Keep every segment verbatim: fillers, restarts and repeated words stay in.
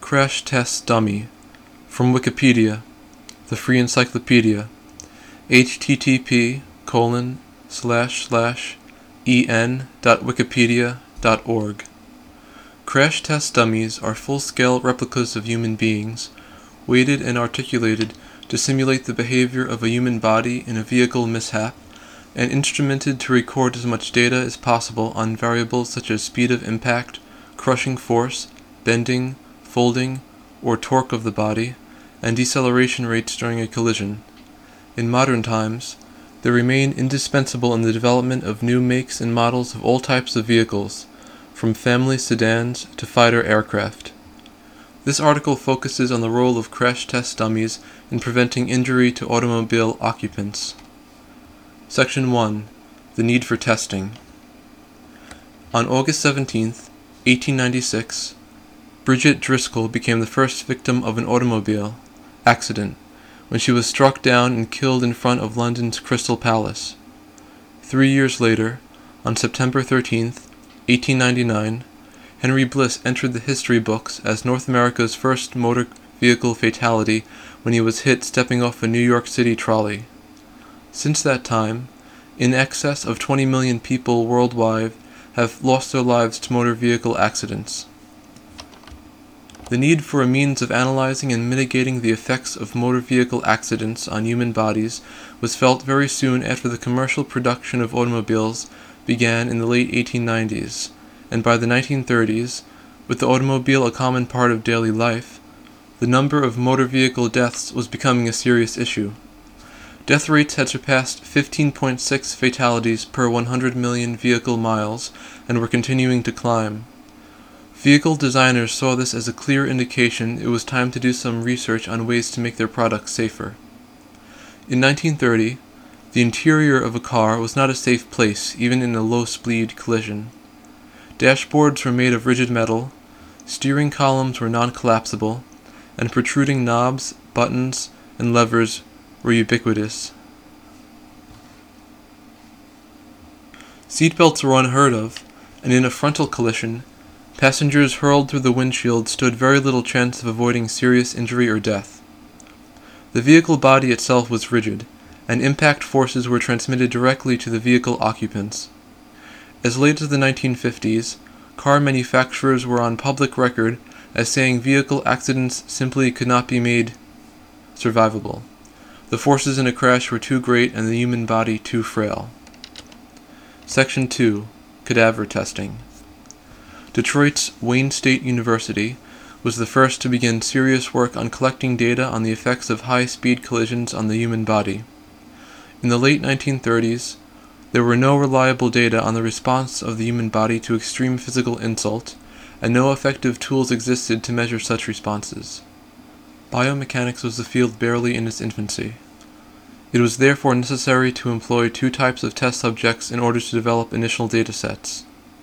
Crash Test Dummy. From Wikipedia, the free encyclopedia. http colon slash slash en.wikipedia.org. Crash test dummies are full-scale replicas of human beings, weighted and articulated to simulate the behavior of a human body in a vehicle mishap, and instrumented to record as much data as possible on variables such as speed of impact, crushing force, bending, folding, or torque of the body, and deceleration rates during a collision. In modern times, they remain indispensable in the development of new makes and models of all types of vehicles, from family sedans to fighter aircraft. This article focuses on the role of crash test dummies in preventing injury to automobile occupants. Section one. The need for testing. On August seventeenth, eighteen ninety-six, Bridget Driscoll became the first victim of an automobile accident when she was struck down and killed in front of London's Crystal Palace. Three years later, on September thirteenth, eighteen ninety-nine, Henry Bliss entered the history books as North America's first motor vehicle fatality when he was hit stepping off a New York City trolley. Since that time, in excess of twenty million people worldwide have lost their lives to motor vehicle accidents. The need for a means of analyzing and mitigating the effects of motor vehicle accidents on human bodies was felt very soon after the commercial production of automobiles began in the late eighteen nineties, and by the nineteen thirties, with the automobile a common part of daily life, the number of motor vehicle deaths was becoming a serious issue. Death rates had surpassed fifteen point six fatalities per one hundred million vehicle miles and were continuing to climb. Vehicle designers saw this as a clear indication it was time to do some research on ways to make their products safer. In nineteen thirty, the interior of a car was not a safe place, even in a low-speed collision. Dashboards were made of rigid metal, steering columns were non-collapsible, and protruding knobs, buttons, and levers were ubiquitous. Seatbelts were unheard of, and in a frontal collision, passengers hurled through the windshield stood very little chance of avoiding serious injury or death. The vehicle body itself was rigid, and impact forces were transmitted directly to the vehicle occupants. As late as the nineteen fifties, car manufacturers were on public record as saying vehicle accidents simply could not be made survivable. The forces in a crash were too great and the human body too frail. Section two. Cadaver testing. Detroit's Wayne State University was the first to begin serious work on collecting data on the effects of high-speed collisions on the human body. In the late nineteen thirties, there were no reliable data on the response of the human body to extreme physical insult, and no effective tools existed to measure such responses. Biomechanics was a field barely in its infancy. It was therefore necessary to employ two types of test subjects in order to develop initial data sets.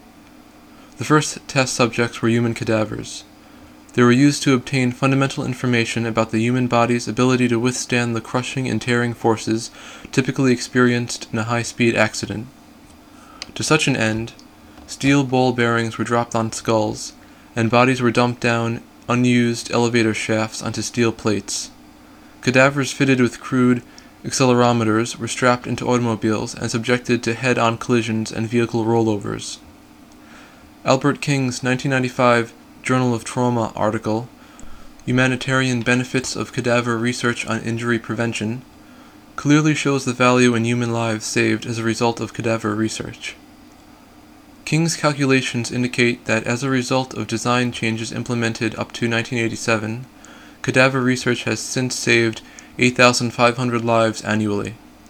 The first test subjects were human cadavers. They were used to obtain fundamental information about the human body's ability to withstand the crushing and tearing forces typically experienced in a high-speed accident. To such an end, steel ball bearings were dropped on skulls, and bodies were dumped down unused elevator shafts onto steel plates. Cadavers fitted with crude accelerometers were strapped into automobiles and subjected to head-on collisions and vehicle rollovers. Albert King's nineteen ninety-five Journal of Trauma article, Humanitarian Benefits of Cadaver Research on Injury Prevention, clearly shows the value in human lives saved as a result of cadaver research. King's calculations indicate that as a result of design changes implemented up to nineteen eighty-seven, cadaver research has since saved eight thousand five hundred lives annually.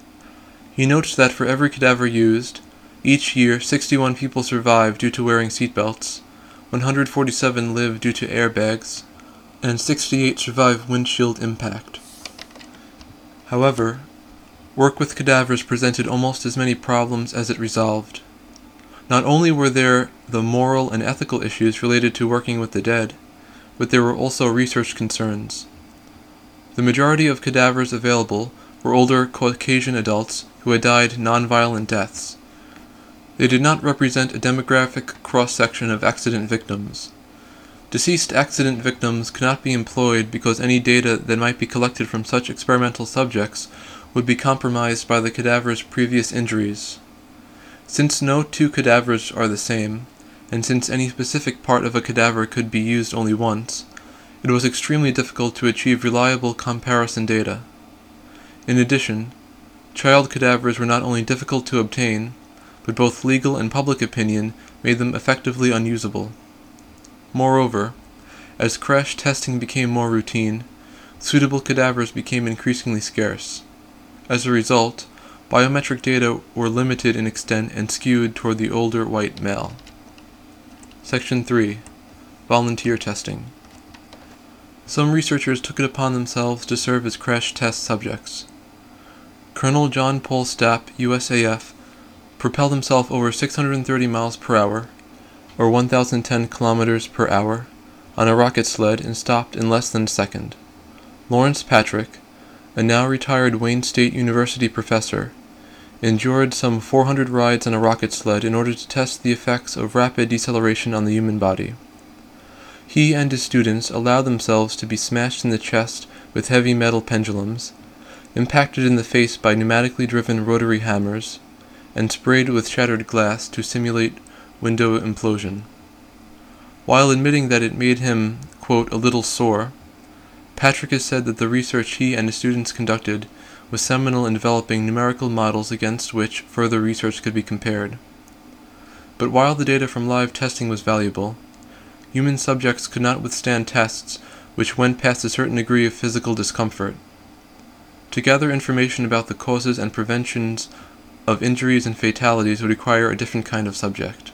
He notes that for every cadaver used, each year sixty-one people survive due to wearing seatbelts, one hundred forty-seven live due to airbags, and sixty-eight survive windshield impact. However, work with cadavers presented almost as many problems as it resolved. Not only were there the moral and ethical issues related to working with the dead, but there were also research concerns. The majority of cadavers available were older Caucasian adults who had died non-violent deaths. They did not represent a demographic cross-section of accident victims. Deceased accident victims could not be employed because any data that might be collected from such experimental subjects would be compromised by the cadaver's previous injuries. Since no two cadavers are the same, and since any specific part of a cadaver could be used only once, it was extremely difficult to achieve reliable comparison data. In addition, child cadavers were not only difficult to obtain, but both legal and public opinion made them effectively unusable. Moreover, as crash testing became more routine, suitable cadavers became increasingly scarce. As a result, biometric data were limited in extent and skewed toward the older white male. Section three. Volunteer testing. Some researchers took it upon themselves to serve as crash test subjects. Colonel John Paul Stapp, U S A F, propelled himself over six hundred thirty miles per hour, or one thousand ten kilometers per hour, on a rocket sled and stopped in less than a second. Lawrence Patrick, a now retired Wayne State University professor, endured some four hundred rides on a rocket sled in order to test the effects of rapid deceleration on the human body. He and his students allowed themselves to be smashed in the chest with heavy metal pendulums, impacted in the face by pneumatically driven rotary hammers, and sprayed with shattered glass to simulate window implosion. While admitting that it made him, quote, a little sore, Patrick has said that the research he and his students conducted was seminal in developing numerical models against which further research could be compared. But while the data from live testing was valuable, human subjects could not withstand tests which went past a certain degree of physical discomfort. To gather information about the causes and preventions of injuries and fatalities would require a different kind of subject.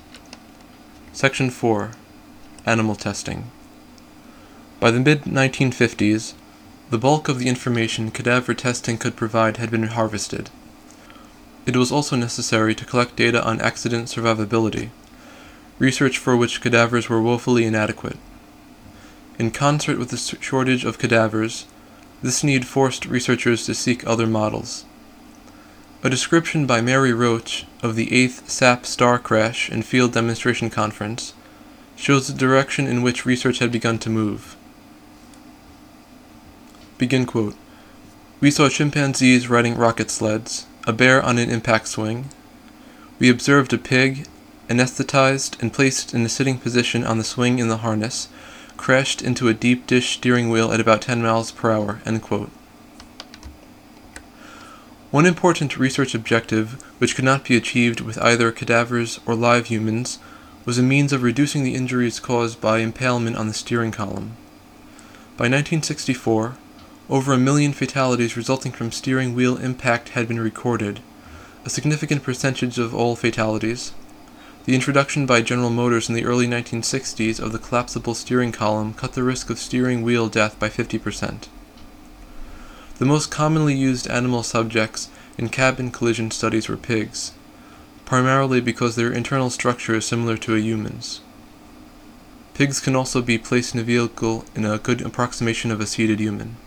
Section four. Animal testing. By the mid nineteen fifties, the bulk of the information cadaver testing could provide had been harvested. It was also necessary to collect data on accident survivability, research for which cadavers were woefully inadequate. In concert with the shortage of cadavers, this need forced researchers to seek other models. A description by Mary Roach of the eighth S A P star crash and field demonstration conference shows the direction in which research had begun to move. Begin quote. We saw chimpanzees riding rocket sleds, a bear on an impact swing. We observed a pig, anesthetized and placed in a sitting position on the swing in the harness, crashed into a deep dish steering wheel at about ten miles per hour. End quote. One important research objective, which could not be achieved with either cadavers or live humans, was a means of reducing the injuries caused by impalement on the steering column. By nineteen sixty-four, over a million fatalities resulting from steering wheel impact had been recorded, a significant percentage of all fatalities. The introduction by General Motors in the early nineteen sixties of the collapsible steering column cut the risk of steering wheel death by fifty percent. The most commonly used animal subjects in cabin collision studies were pigs, primarily because their internal structure is similar to a human's. Pigs can also be placed in a vehicle in a good approximation of a seated human.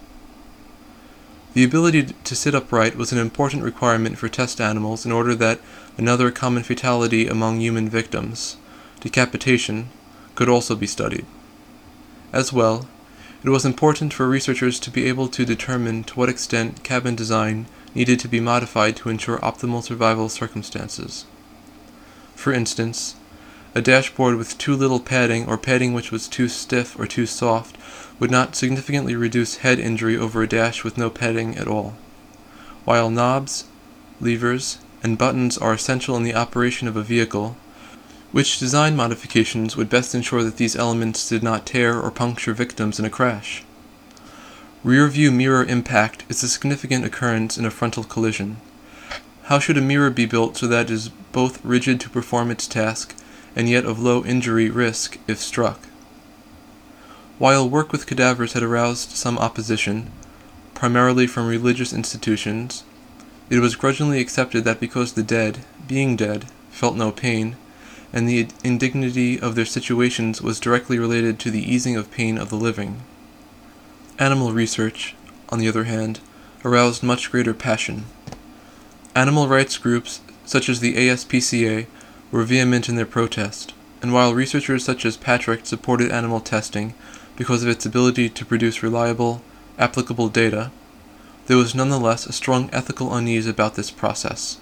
The ability to sit upright was an important requirement for test animals in order that another common fatality among human victims, decapitation, could also be studied. As well, it was important for researchers to be able to determine to what extent cabin design needed to be modified to ensure optimal survival circumstances. For instance, a dashboard with too little padding or padding which was too stiff or too soft would not significantly reduce head injury over a dash with no padding at all, while knobs, levers, and buttons are essential in the operation of a vehicle. Which design modifications would best ensure that these elements did not tear or puncture victims in a crash? Rear-view mirror impact is a significant occurrence in a frontal collision. How should a mirror be built so that it is both rigid to perform its task and yet of low injury risk if struck? While work with cadavers had aroused some opposition, primarily from religious institutions, it was grudgingly accepted that because the dead, being dead, felt no pain, and the indignity of their situations was directly related to the easing of pain of the living. Animal research, on the other hand, aroused much greater passion. Animal rights groups, such as the A S P C A, were vehement in their protest. and while researchers such as Patrick supported animal testing because of its ability to produce reliable, applicable data, there was nonetheless a strong ethical unease about this process.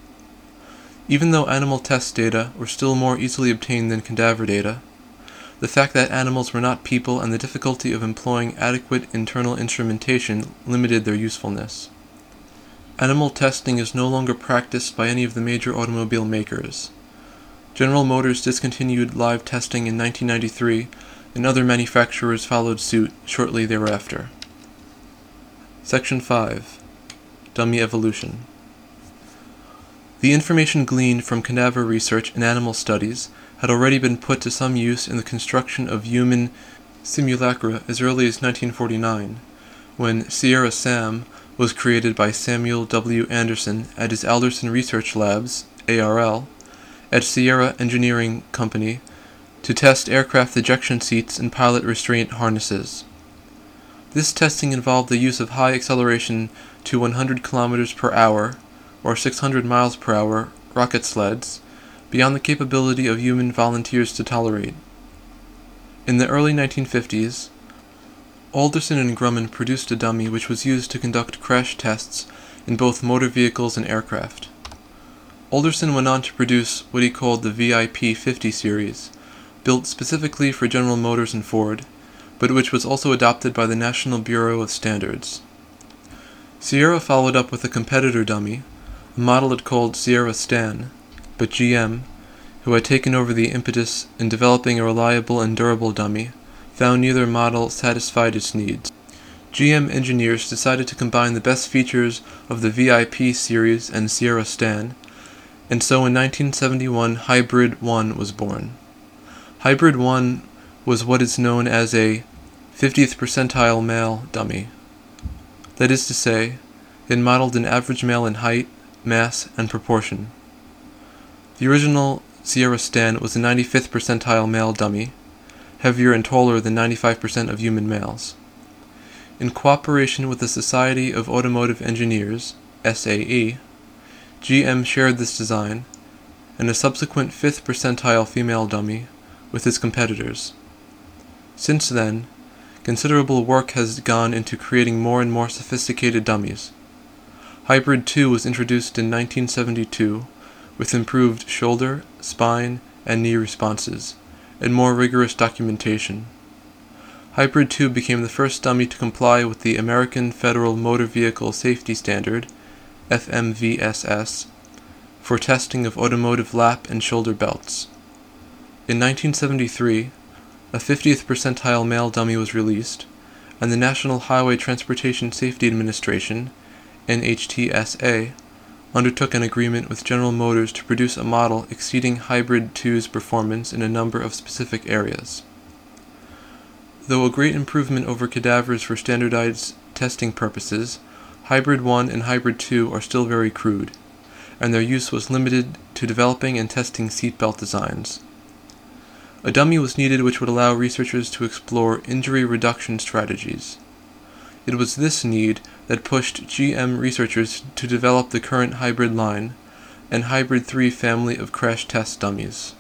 Even though animal test data were still more easily obtained than cadaver data, the fact that animals were not people and the difficulty of employing adequate internal instrumentation limited their usefulness. Animal testing is no longer practiced by any of the major automobile makers. General Motors discontinued live testing in nineteen ninety-three, and other manufacturers followed suit shortly thereafter. Section five. Dummy Evolution. The information gleaned from cadaver research and animal studies had already been put to some use in the construction of human simulacra as early as nineteen forty-nine, when Sierra SAM was created by Samuel W. Anderson at his Alderson Research Labs, A R L, at Sierra Engineering Company to test aircraft ejection seats and pilot restraint harnesses. This testing involved the use of high acceleration to one hundred kilometers per hour, or six hundred miles per hour, rocket sleds, beyond the capability of human volunteers to tolerate. In the early nineteen fifties, Alderson and Grumman produced a dummy which was used to conduct crash tests in both motor vehicles and aircraft. Alderson went on to produce what he called the V I P fifty series, built specifically for General Motors and Ford, but which was also adopted by the National Bureau of Standards. Sierra followed up with a competitor dummy, a model it called Sierra Stan, but G M, who had taken over the impetus in developing a reliable and durable dummy, found neither model satisfied its needs. G M engineers decided to combine the best features of the V I P series and Sierra Stan, and so in nineteen seventy-one Hybrid one was born. Hybrid one was what is known as a fiftieth percentile male dummy. That is to say, it modeled an average male in height, mass, and proportion. The original Sierra Stan was a ninety-fifth percentile male dummy, heavier and taller than ninety-five percent of human males. In cooperation with the Society of Automotive Engineers, S A E, G M shared this design, and a subsequent fifth percentile female dummy, with its competitors. Since then, considerable work has gone into creating more and more sophisticated dummies. Hybrid two was introduced in nineteen seventy-two, with improved shoulder, spine, and knee responses, and more rigorous documentation. Hybrid two became the first dummy to comply with the American Federal Motor Vehicle Safety Standard, F M V S S, for testing of automotive lap and shoulder belts. In nineteen seventy-three, a fiftieth percentile male dummy was released, and the National Highway Transportation Safety Administration, N H T S A, undertook an agreement with General Motors to produce a model exceeding Hybrid two's performance in a number of specific areas. Though a great improvement over cadavers for standardized testing purposes, Hybrid one and Hybrid two are still very crude, and their use was limited to developing and testing seatbelt designs. A dummy was needed which would allow researchers to explore injury reduction strategies. It was this need that pushed G M researchers to develop the current Hybrid line and Hybrid three family of crash test dummies.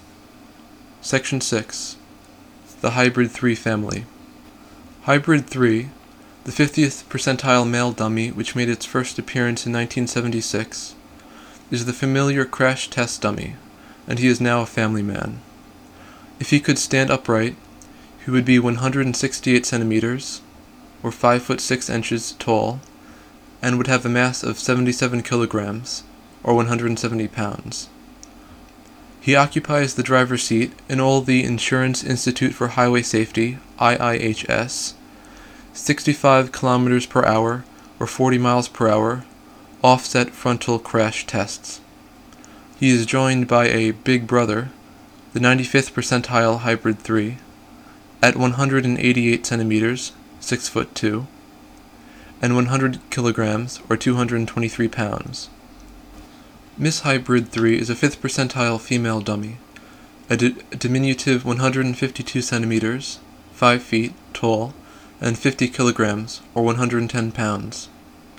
Section six. The Hybrid three family. Hybrid three, the fiftieth percentile male dummy which made its first appearance in nineteen seventy-six, is the familiar crash test dummy, and he is now a family man. If he could stand upright, he would be one hundred sixty-eight centimeters, or five foot six inches tall, and would have a mass of seventy-seven kilograms, or one hundred seventy pounds. He occupies the driver's seat in all the Insurance Institute for Highway Safety, I I H S, sixty-five kilometers per hour, or forty miles per hour, offset frontal crash tests. He is joined by a big brother, the ninety-fifth percentile Hybrid three, at one hundred eighty-eight centimeters, six foot two, and one hundred kilograms, or two hundred twenty-three pounds. Miss Hybrid three is a fifth percentile female dummy, a, di- a diminutive one hundred fifty-two centimeters, five feet, tall, and fifty kilograms, or one hundred ten pounds.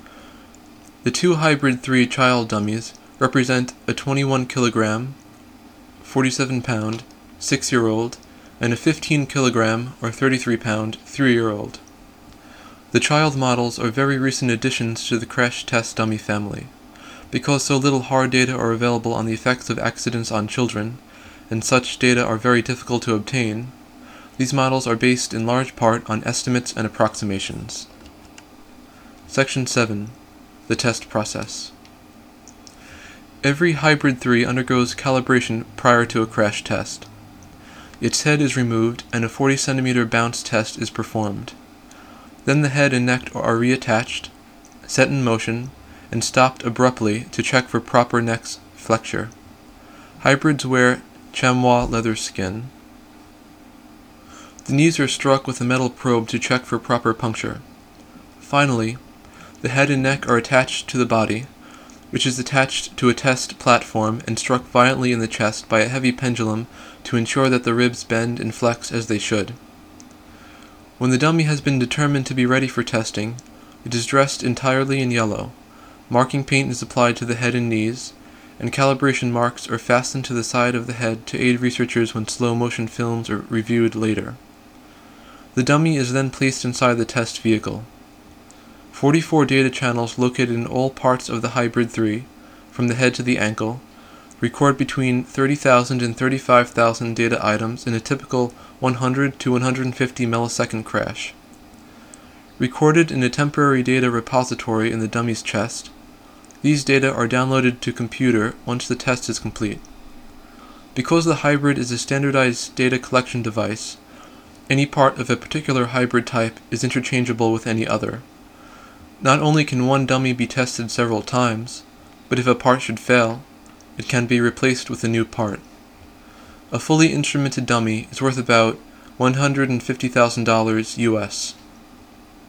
The two Hybrid three child dummies represent a twenty-one kilogram, forty-seven pound, six-year-old, and a fifteen kilogram or thirty-three pound three-year-old. The child models are very recent additions to the crash test dummy family. Because so little hard data are available on the effects of accidents on children, and such data are very difficult to obtain, these models are based in large part on estimates and approximations. Section seven. The test process. Every Hybrid three undergoes calibration prior to a crash test. Its head is removed and a forty centimeter bounce test is performed. Then the head and neck are reattached, set in motion, and stopped abruptly to check for proper neck flexure. Hybrids wear chamois leather skin. The knees are struck with a metal probe to check for proper puncture. Finally, the head and neck are attached to the body, which is attached to a test platform and struck violently in the chest by a heavy pendulum to ensure that the ribs bend and flex as they should. When the dummy has been determined to be ready for testing, it is dressed entirely in yellow. Marking paint is applied to the head and knees, and calibration marks are fastened to the side of the head to aid researchers when slow-motion films are reviewed later. The dummy is then placed inside the test vehicle. forty-four data channels located in all parts of the Hybrid three, from the head to the ankle, record between thirty thousand and thirty-five thousand data items in a typical one hundred to one hundred fifty millisecond crash. Recorded in a temporary data repository in the dummy's chest, these data are downloaded to computer once the test is complete. Because the Hybrid is a standardized data collection device, any part of a particular Hybrid type is interchangeable with any other. Not only can one dummy be tested several times, but if a part should fail, it can be replaced with a new part. A fully instrumented dummy is worth about one hundred fifty thousand dollars U S